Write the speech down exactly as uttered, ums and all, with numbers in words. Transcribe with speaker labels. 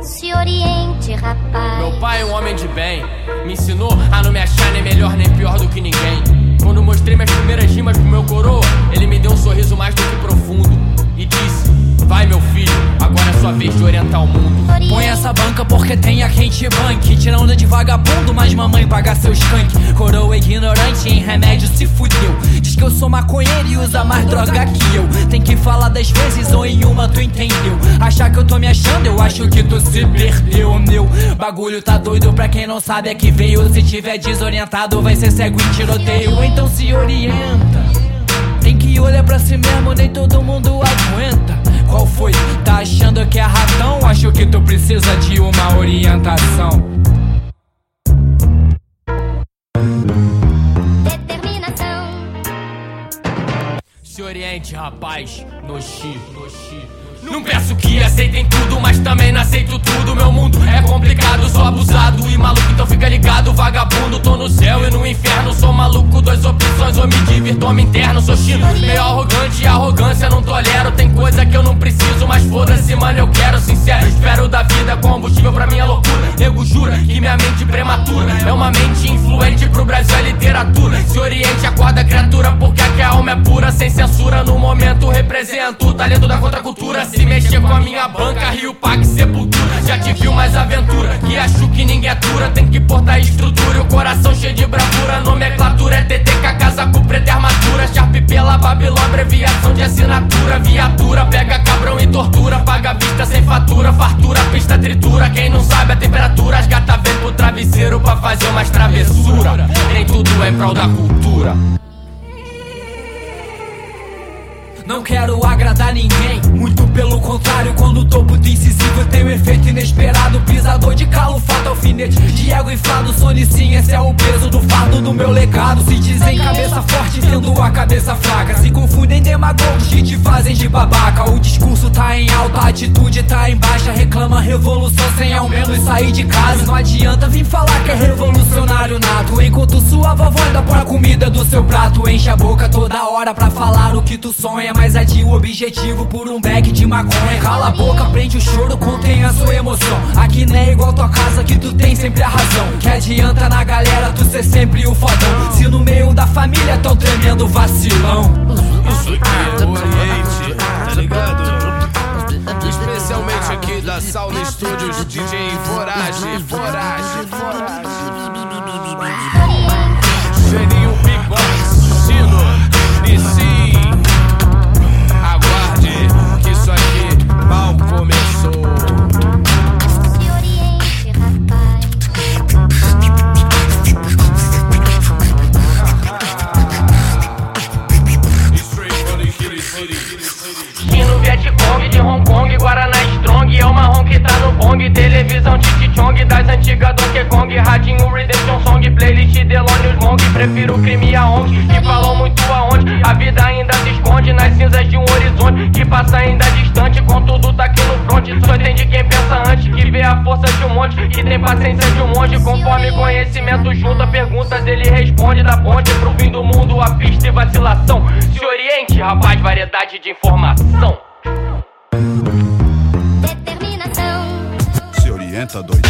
Speaker 1: Se oriente, rapaz.
Speaker 2: Meu pai é um homem de bem, me ensinou a não me achar nem melhor nem pior do que ninguém. Quando mostrei minhas primeiras rimas pro meu coroa, ele me deu um sorriso mais do que profundo e disse: vai meu filho, agora é sua vez de orientar o mundo.
Speaker 3: Põe essa banca porque tem a quente bank. Tira onda de vagabundo, mas mamãe paga seus skunk. Coroa ignorante em remédio se fudeu. Diz que eu sou maconheiro e usa mais droga que eu. Tem que falar dez vezes ou em uma tu entendeu. Achar que eu tô me achando, eu acho que tu se perdeu. Meu bagulho tá doido, pra quem não sabe é que veio. Se tiver desorientado vai ser cego em tiroteio. Então se orienta. Tem que olhar pra si mesmo, nem todo mundo aguenta. Qual foi? Tá achando que é ratão? Acho que tu precisa de uma orientação.
Speaker 1: Determinação.
Speaker 2: Se oriente, rapaz, no chi, no chi. Não peço que aceitem tudo, mas também não aceito tudo. Meu mundo é complicado, sou abusado e maluco, então fica ligado, vagabundo. Tô no céu e no inferno, sou maluco, duas opções, ou me divirto ou me interno. Sou chino, meio arrogante e arrogância não tolero. Tem coisa que eu não preciso, mas foda-se, mano, eu quero. Sincero, espero da vida combustível pra minha loucura. Nego jura que minha mente prematura é uma mente influente, pro Brasil é literatura. Se oriente, acorda criatura, porque aqui a alma é pura. Sem censura, no momento represento o talento da contracultura. Se mexer com a minha banca, Rio Pac Sepultura. Já te viu mais aventura, que acho que ninguém atura. Tem que portar estrutura e o coração cheio de bravura. Nomenclatura é T T K, casa com preta armadura. Sharp pela Babilônia, abreviação de assinatura. Viatura, pega cabrão e tortura. Paga a vista sem fatura, fartura, pista tritura. Quem não sabe a temperatura, as gata vem pro travesseiro pra fazer umas travessura. Nem tudo é em prol da cultura.
Speaker 3: Não quero agradar ninguém, muito pelo contrário. Quando o topo do incisivo tem um efeito inesperado. Pisador de calo, fato, alfinete de ego inflado. Sonicinha, esse é o peso do fardo do meu legado. Se dizem cabeça forte, tendo a cabeça fraca. Se confundem demagogos que te fazem de babaca. O discurso tá em alta, a atitude tá em baixa. Reclama revolução sem ao menos sair de casa. Não adianta vir falar que é revolucionário nato, enquanto sua vovó ainda põe a comida do seu prato. Enche a boca toda hora pra falar o que tu sonha, mas adia o objetivo por um bag de maconha. Cala a boca, prende o choro, contém a sua emoção. Aqui não é igual tua casa que tu tem sempre a razão. Que adianta na galera tu ser sempre o fodão, se no meio da família tão tremendo vacilão.
Speaker 4: Isso aqui é o Oriente, tá ligado? Especialmente aqui da Sauna Studios, D J Forage, Forage, Forage. Geninho Big Box, Sino, D C. Aguarde que isso aqui mal começou.
Speaker 1: Se oriente, rapaz.
Speaker 2: Chino, Vietcong, de Hong Kong, Guaraná Strong. É o marrom que tá no bong. Televisão Titi-Chong, das antigas Donkey Kong. Radinho Redemption Song, playlist Delônios Monk. Prefiro crime e a O N G, que falam muito aonde a vida ainda se esconde nas cinzas de um horizonte que passa ainda distante. Contudo tá aqui no front, só entende quem pensa antes, que vê a força de um monte, que tem paciência de um monte. Conforme conhecimento junta perguntas, ele responde. Da ponte pro fim do mundo, a pista e vacilação. Se oriente, rapaz, variedade de informação.
Speaker 1: Determinação.
Speaker 5: Se orienta, doido.